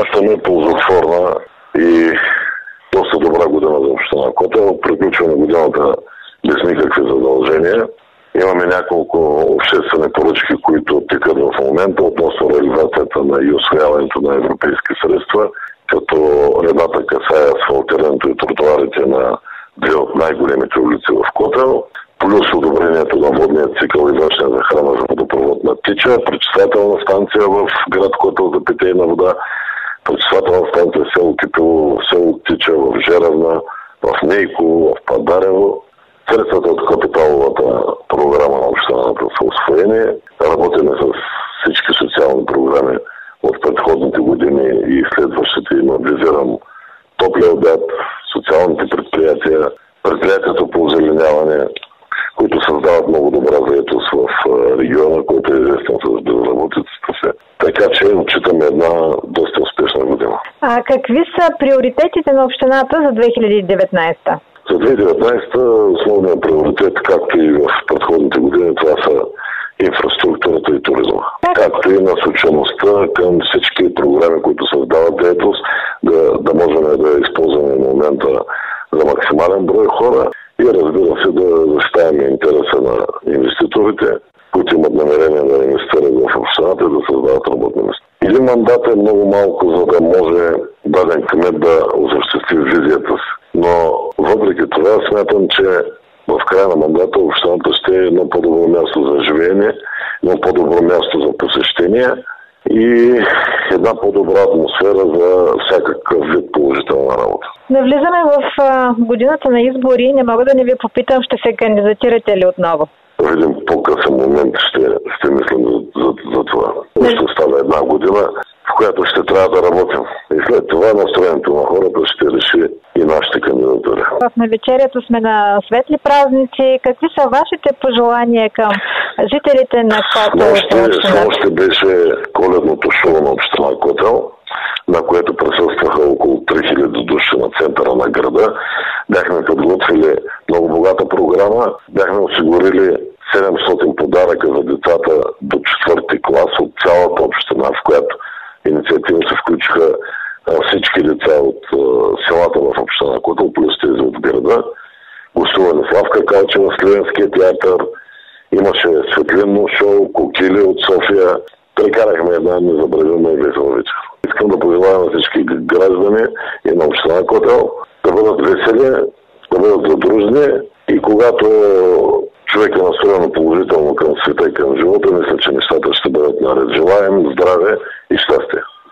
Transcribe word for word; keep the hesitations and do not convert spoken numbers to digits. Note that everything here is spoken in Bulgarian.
смятаме ползотворна и доста добра година за община Котел. Приключваме годината без никакви задължения. Имаме няколко обществени поръчки, които текат в момента относно реализацията на и усвояването на европейски средства, като едната касае асфалтирането и тротуарите на две от най-големите улици в Котел, плюс одобрението на водния цикъл и външния захрана за водопровод на Тича, пречиствателна станция в град Котел за питейна вода, пречиствателна станция в село Кипило, в село Тича, в Жеравна, в Нейко, в Падарево. Средствата от капиталовата програма на общината са усвоени. Работим с всички социални програми от предходните години и следващите. Има визирам топлия обяд, социалните предприятия, предприятието по озеленяване, които създават много добра заетост в региона, който е известен с безработицата си. Така че отчитаме една доста успешна година. А какви са приоритетите на общината за две хиляди и деветнадесета? За две хиляди и деветнадесета основният приоритет, както и в предходните години, това са инфраструктурата и туризма. Както и насочеността към всички програми, които създават заетост, да, да можем да използваме момента за максимален брой хора и разбира се да защитаваме интереса на инвеститорите, които имат намерение да инвестират в общината и да създават работни места. Един мандат е много малко, за да може даден кмет да осъществи визията си. Но въпреки това смятам, че в края на мандата общината ще е едно по-добро място за живеене, едно по-добро място за посещение и една по-добра атмосфера за всякакъв вид положителна работа. Навлизаме в а, годината на избори. Не мога да не ви попитам, ще се кандидатирате ли отново? В един по-късен момент ще, ще мислим за, за, за това. Не. Ще става една година, в която ще трябва да работим. И след това настроението на хората ще реши и нашите кандидатури. В навечерието сме на светли празници. Какви са вашите пожелания към жителите на Котел? Снощи беше коледното шоу на община Котел, на което присъстваха около три хиляди души на центъра на града. Бяхме подготвили много богата програма. Бяхме осигурили седемстотин подаръка за децата до четвърти клас от цялата община, в която инициатива се включиха всички деца от селата в община Котел, плюс тези от града. Гостуване Славка Калчева в Сливенския театър. Имаше светлинно шоу, кокили от София. Прекарахме една незабравима и весела вечер. Искам да пожелая на всички граждани и на община Котел да бъдат весели, да бъдат задружни и когато човек е настроен положително към света и към живота, мисля, че нещата ще бъдат наред. Желаем здраве и щастие!